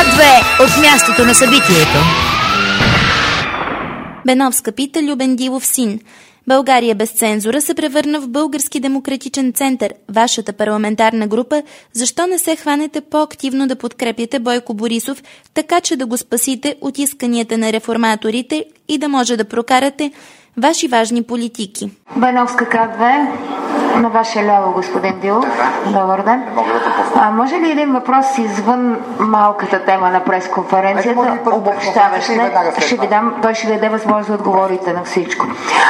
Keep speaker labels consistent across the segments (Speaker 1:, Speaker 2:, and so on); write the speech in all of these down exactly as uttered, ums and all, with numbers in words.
Speaker 1: две от мястото на събитието.
Speaker 2: Беновска пита Любен Дилов син. България без цензура се превърна в Български демократичен център. Вашата парламентарна група, защо не се хванете по-активно да подкрепяте Бойко Борисов, така че да го спасите от исканията на реформаторите и да може да прокарате ваши важни политики?
Speaker 3: Беновска две, на ваше ляво, господин Дилов. Добър ден. А може ли един въпрос извън малката тема на пресконференцията, обобщаващ? Ще ви дам, той ще ви даде възможност да отговорите на всичко.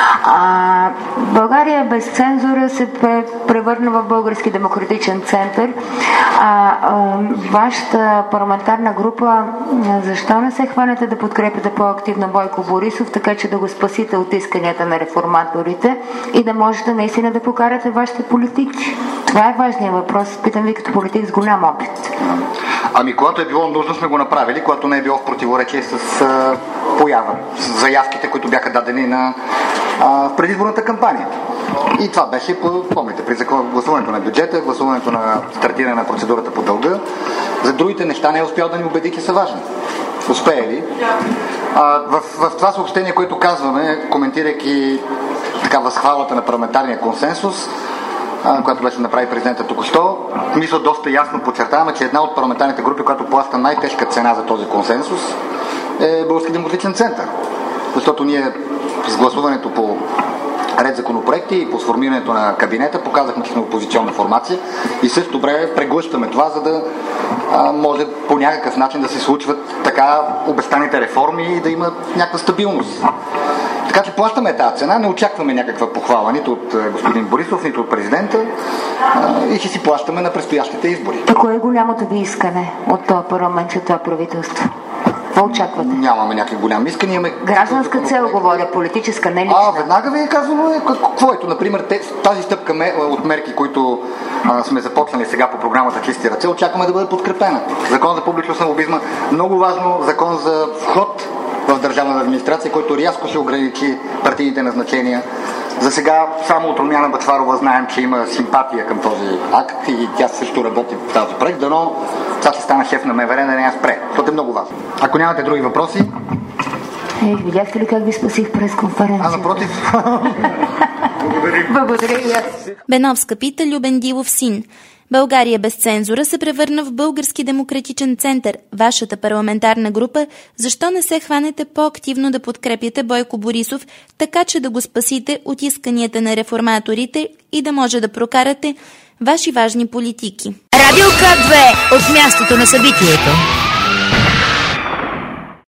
Speaker 3: А, България без цензура се превърна в Български демократичен център. А, а, вашата парламентарна група, защо не се хванете да подкрепите по-активно Бойко Борисов, така че да го спасите от исканията на реформаторите и да можете наистина да покарате вашите политики? Това е важният въпрос. Питам ви като политик с голям опит.
Speaker 4: Ами, когато е било нужно, сме го направили, когато не е било в противоречие с а, поява, с заявките, които бяха дадени на а, предизборната кампания. И това беше, помните, при гласуването на бюджета, гласуването на стартиране на процедурата по дълга. За другите неща не е успял да ни убеди, че са важни. Успее ли? А, в, в това съобщение, което казваме, коментирайки така възхвалата на парламентарния консенсус, а, която беше направи президента току-що, мисля, доста ясно подчертаваме, че една от парламентарните групи, която плаща най-тежка цена за този консенсус, е Български демократичен център. Защото ние с гласуването по ред законопроекти и по сформирането на кабинета показахме, че сме опозиционна формация и също добре преглъщаме това, за да а, може по някакъв начин да се случват така обещаните реформи и да има някаква стабилност. Така че плащаме тази цена, не очакваме някаква похвала нито от господин Борисов, нито от президента а, и ще си плащаме на предстоящите избори.
Speaker 3: Какво е голямото ви искане от това парламент, от това правителство? Какво очаквате?
Speaker 4: Нямаме някакви голями искания. Имаме...
Speaker 3: Гражданска цел говоря, политическа, не лична.
Speaker 4: А, веднага ви е казано какво ето. Например, тази стъпка от мерки, които а, сме започнали сега по програмата Чисти ръце, очакваме да бъде подкрепена. Закон за публичност на лобизма, много важно, закон за вход в държавната администрация, който рязко ще ограничи партийните назначения. За сега само от Румяна Бъчварова знаем, че има симпатия към този акт и тя също работи в тази проект, дано това ще стана шеф на МВР, да не я спре, защото е много важно. Ако нямате други въпроси...
Speaker 3: Е, видяхте ли как ви спасих през конференцията?
Speaker 4: А, напротив.
Speaker 3: Благодаря и аз.
Speaker 2: Беновска пита Любен Дилов син. България без цензура се превърна в Български демократичен център. Вашата парламентарна група, защо не се хванете по-активно да подкрепяте Бойко Борисов, така че да го спасите от исканията на реформаторите и да може да прокарате ваши важни политики?
Speaker 1: Радио две от мястото на събитието.